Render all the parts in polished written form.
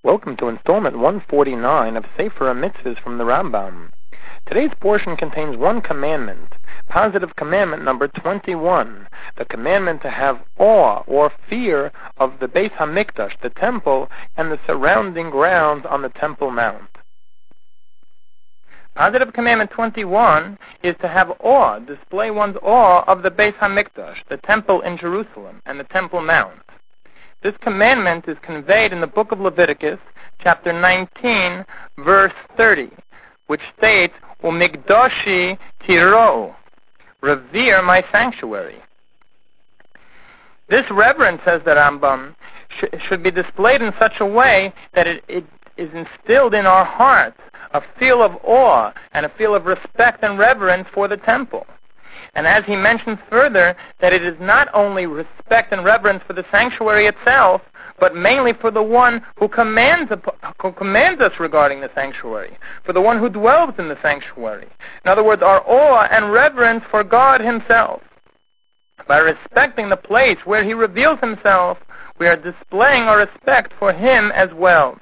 Welcome to installment 149 of Sefer HaMitzvahs from the Rambam. Today's portion contains one commandment, positive commandment number 21, the commandment to have awe or fear of the Beis HaMikdash, the temple, and the surrounding grounds on the Temple Mount. Positive commandment 21 is to have awe, display one's awe of the Beis HaMikdash, the temple in Jerusalem, and the Temple Mount. This commandment is conveyed in the book of Leviticus, chapter 19, verse 30, which states, "Umigdashi tirou," revere my sanctuary. This reverence, says the Rambam, should be displayed in such a way that it is instilled in our hearts a feel of awe and a feel of respect and reverence for the temple. And as he mentions further, that it is not only respect and reverence for the sanctuary itself, but mainly for the one who commands us regarding the sanctuary, for the one who dwells in the sanctuary. In other words, our awe and reverence for God himself. By respecting the place where he reveals himself, we are displaying our respect for him as well.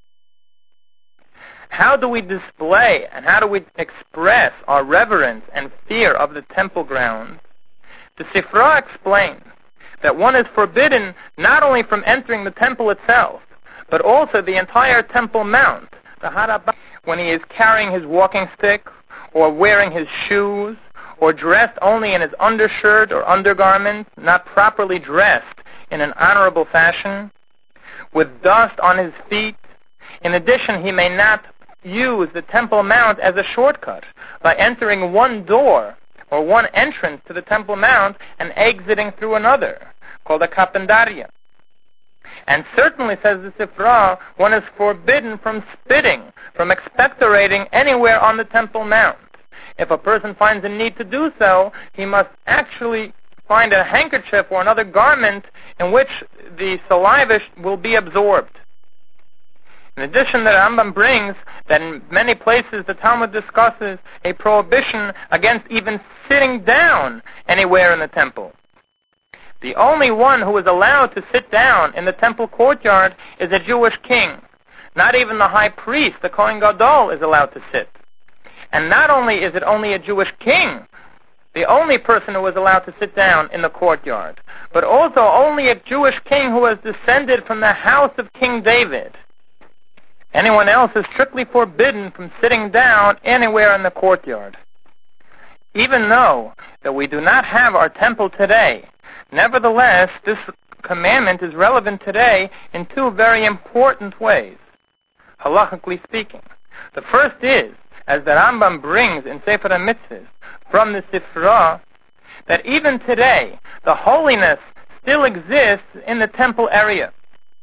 How do we display and how do we express our reverence and fear of the temple grounds? The Sifra explains that one is forbidden not only from entering the temple itself, but also the entire Temple Mount, the Harabah, when he is carrying his walking stick, or wearing his shoes, or dressed only in his undershirt or undergarments, not properly dressed in an honorable fashion, with dust on his feet. In addition, he may not use the Temple Mount as a shortcut by entering one door or one entrance to the Temple Mount and exiting through another, called a kapendaria. And certainly, says the Sifra, one is forbidden from spitting, from expectorating anywhere on the Temple Mount. If a person finds a need to do so, he must actually find a handkerchief or another garment in which the saliva will be absorbed. In addition, the Rambam brings that in many places the Talmud discusses a prohibition against even sitting down anywhere in the temple. The only one who is allowed to sit down in the temple courtyard is a Jewish king. Not even the high priest, the Kohen Gadol, is allowed to sit. And not only is it only a Jewish king, the only person who is allowed to sit down in the courtyard, but also only a Jewish king who has descended from the house of King David. Anyone else is strictly forbidden from sitting down anywhere in the courtyard. Even though that we do not have our temple today, nevertheless, this commandment is relevant today in two very important ways, halachically speaking. The first is, as the Rambam brings in Sefer HaMitzvahs from the Sifra, that even today, the holiness still exists in the temple area.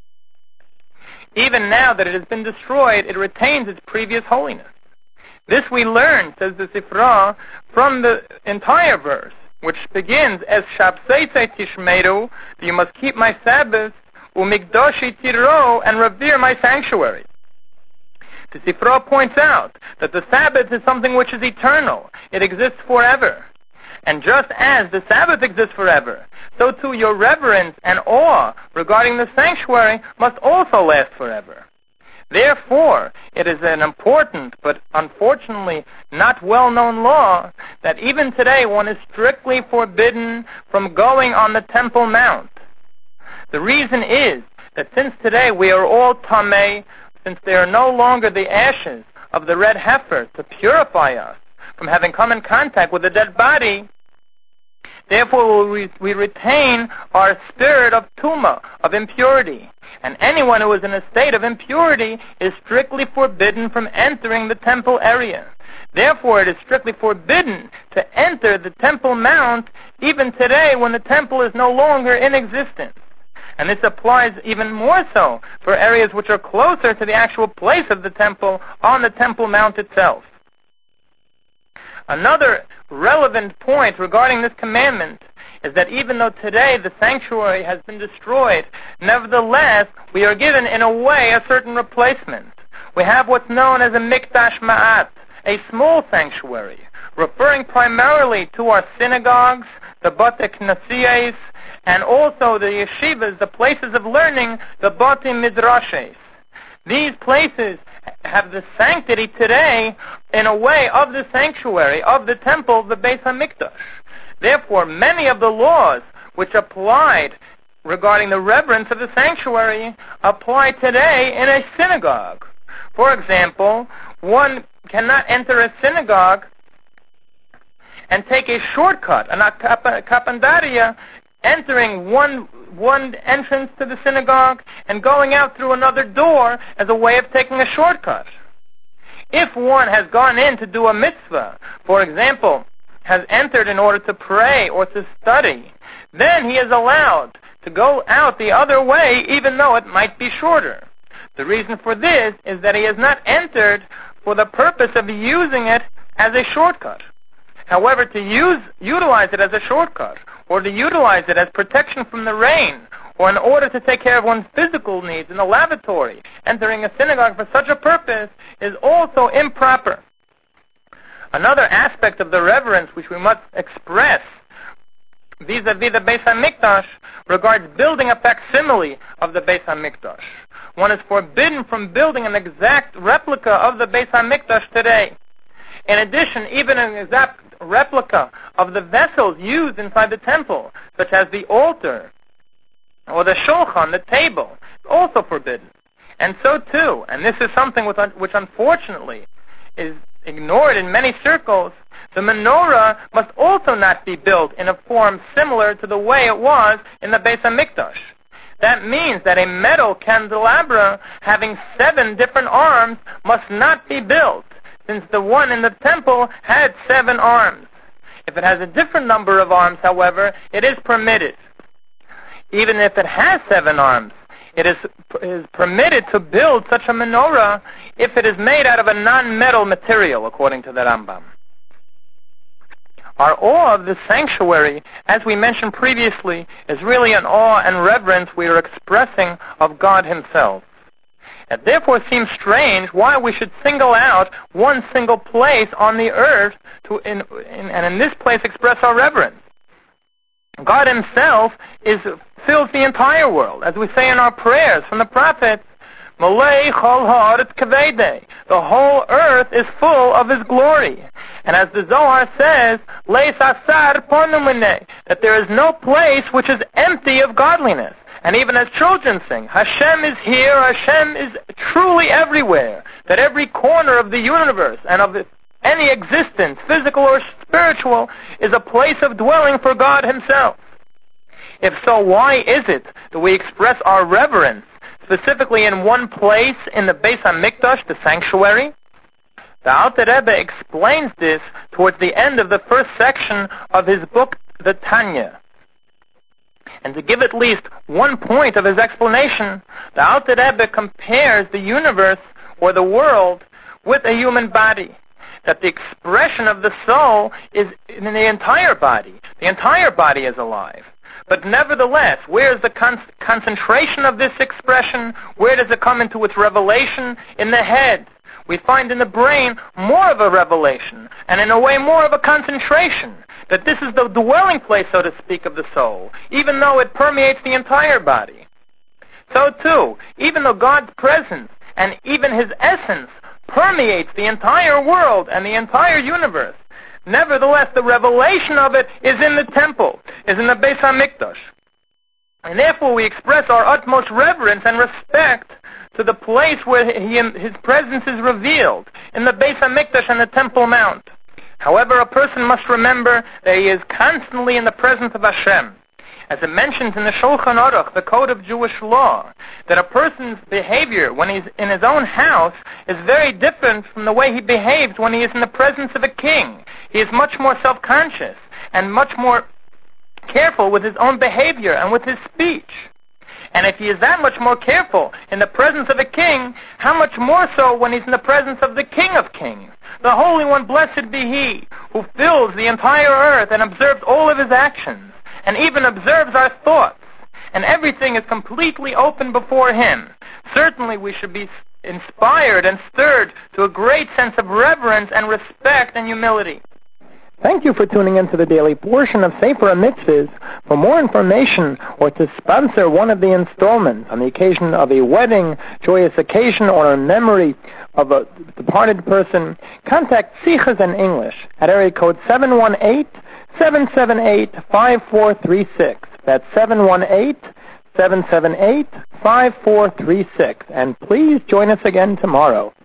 Even now that it has been destroyed, it retains its previous holiness. This we learn, says the Sifra, from the entire verse, which begins as Shabseitei Tishmeru, that you must keep my Sabbath, Umigdashi Tirou, and revere my sanctuary. The Sifra points out that the Sabbath is something which is eternal. It exists forever. And just as the Sabbath exists forever, so too your reverence and awe regarding the sanctuary must also last forever. Therefore, it is an important, but unfortunately not well-known law, that even today one is strictly forbidden from going on the Temple Mount. The reason is that since today we are all tamei, since there are no longer the ashes of the red heifer to purify us from having come in contact with a dead body, therefore we retain our spirit of tumah, of impurity. And anyone who is in a state of impurity is strictly forbidden from entering the temple area. Therefore, it is strictly forbidden to enter the Temple Mount even today when the temple is no longer in existence. And this applies even more so for areas which are closer to the actual place of the temple on the Temple Mount itself. Another relevant point regarding this commandment is that even though today the sanctuary has been destroyed, nevertheless, we are given in a way a certain replacement. We have what's known as a Mikdash Ma'at, a small sanctuary, referring primarily to our synagogues, the Bate Knasiyos, and also the yeshivas, the places of learning, the Bate Midrashes. These places have the sanctity today, in a way, of the sanctuary, of the temple, the Beis HaMikdash. Therefore, many of the laws which applied regarding the reverence of the sanctuary apply today in a synagogue. For example, one cannot enter a synagogue and take a shortcut, an kapandaria, entering one entrance to the synagogue and going out through another door as a way of taking a shortcut. If one has gone in to do a mitzvah, for example, has entered in order to pray or to study, then he is allowed to go out the other way even though it might be shorter. The reason for this is that he has not entered for the purpose of using it as a shortcut. However, to utilize it as a shortcut, or to utilize it as protection from the rain, or in order to take care of one's physical needs in the lavatory, entering a synagogue for such a purpose is also improper. Another aspect of the reverence which we must express vis-a-vis the Beis HaMikdash regards building a facsimile of the Beis HaMikdash. One is forbidden from building an exact replica of the Beis HaMikdash today. In addition, even an exact replica of the vessels used inside the temple, such as the altar or the shulchan, the table, is also forbidden. And so too, and this is something which unfortunately is ignored in many circles, the menorah must also not be built in a form similar to the way it was in the Beis HaMikdash. That means that a metal candelabra having 7 different arms must not be built, since the one in the temple had 7 arms. If it has a different number of arms, however, it is permitted. Even if it has 7 arms, it is permitted to build such a menorah if it is made out of a non-metal material, according to the Rambam. Our awe of the sanctuary, as we mentioned previously, is really an awe and reverence we are expressing of God Himself. It therefore seems strange why we should single out one single place on the earth and in this place express our reverence. God Himself fills the entire world, as we say in our prayers from the prophets, Malei chol haaretz kavei. The whole earth is full of His glory. And as the Zohar says, Leis asar ponu minei, that there is no place which is empty of godliness. And even as children sing, Hashem is here, Hashem is truly everywhere, that every corner of the universe and of any existence, physical or spiritual, is a place of dwelling for God Himself. If so, why is it that we express our reverence specifically in one place in the Beis HaMikdash, the sanctuary? The Alter Rebbe explains this towards the end of the first section of his book, the Tanya. And to give at least one point of his explanation, the Alter Rebbe compares the universe or the world with a human body. That the expression of the soul is in the entire body. The entire body is alive. But nevertheless, where is the concentration of this expression? Where does it come into its revelation? In the head. We find in the brain more of a revelation, and in a way more of a concentration. That this is the dwelling place, so to speak, of the soul, even though it permeates the entire body. So too, even though God's presence and even His essence permeates the entire world and the entire universe, nevertheless the revelation of it is in the temple, is in the Beis HaMikdash. And therefore we express our utmost reverence and respect to the place where His presence is revealed, in the Beis HaMikdash and the Temple Mount. However, a person must remember that he is constantly in the presence of Hashem. As it mentions in the Shulchan Aruch, the Code of Jewish Law, that a person's behavior when he's in his own house is very different from the way he behaves when he is in the presence of a king. He is much more self-conscious and much more careful with his own behavior and with his speech. And if he is that much more careful in the presence of a king, how much more so when he's in the presence of the King of Kings, the Holy One, blessed be He, who fills the entire earth and observes all of His actions, and even observes our thoughts, and everything is completely open before Him. Certainly we should be inspired and stirred to a great sense of reverence and respect and humility. Thank you for tuning into the daily portion of Sefer HaMitzvahs. For more information or to sponsor one of the installments on the occasion of a wedding, joyous occasion, or in memory of a departed person, contact Sichas in English at area code 718-778-5436. That's 718-778-5436. And please join us again tomorrow.